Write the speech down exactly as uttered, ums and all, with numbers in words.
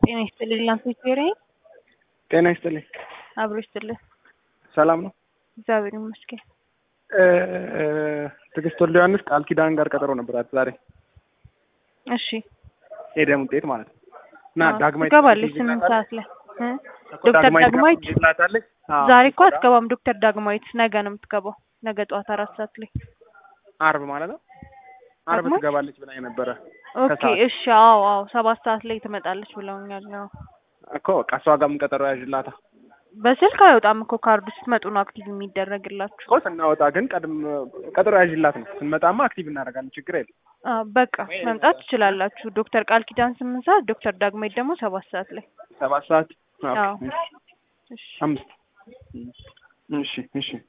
ጤና ይስጥልኝ ላንተ ይሬ ጤና ይስጥልኝ አብሮ ይስጥልኝ ሰላም ነው እግዚአብሔር ይመስገን እ ትግስት ወልደ ዮሐንስ ቃል ኪዳን ጋር ቀጠሮ ነበራት ዛሬ እሺ ሄደም ውጤት ማለት እና ዳግማዊት ገባለች ስምንት ሰዓት ላይ እ ዶክተር ዳግማዊት ዛሬ እኮ አትገባም ዶክተር ዳግማዊት ነገ ነው የምትገባው ነገ ጠዋት አራት ሰዓት ላይ አርብ ማለት ነው አርብ ትገባለች ብላኝ ነበረ ኦኬ እሺ አዎ አዎ ሰባት ሰዓት ላይ ትመጣለች ብለውኛል ነው እኮ በቃ እሷ ጋርም ቀጠሮ ያዥላታ በስልክ አይወጣም እኮ ካርዱ ስትመጡ ነው አክቲቭ የሚደረግላችሁ እኮ ስናወጣ ግን ቀድም ቀጠሮ ያዥላት ነው ስንመጣማ አክቲቭ እናደርጋለን ችግር የለም አዎ በቃ መምጣት ትችላላችሁ ዶክተር ቃል ኪዳን ስምንት ሰዓት ዶክተር ዳግማዊት ደግሞ ሰባት ሰዓት ላይ ሰባት ሰዓት አዎ እሺ አምስት እሺ እሺ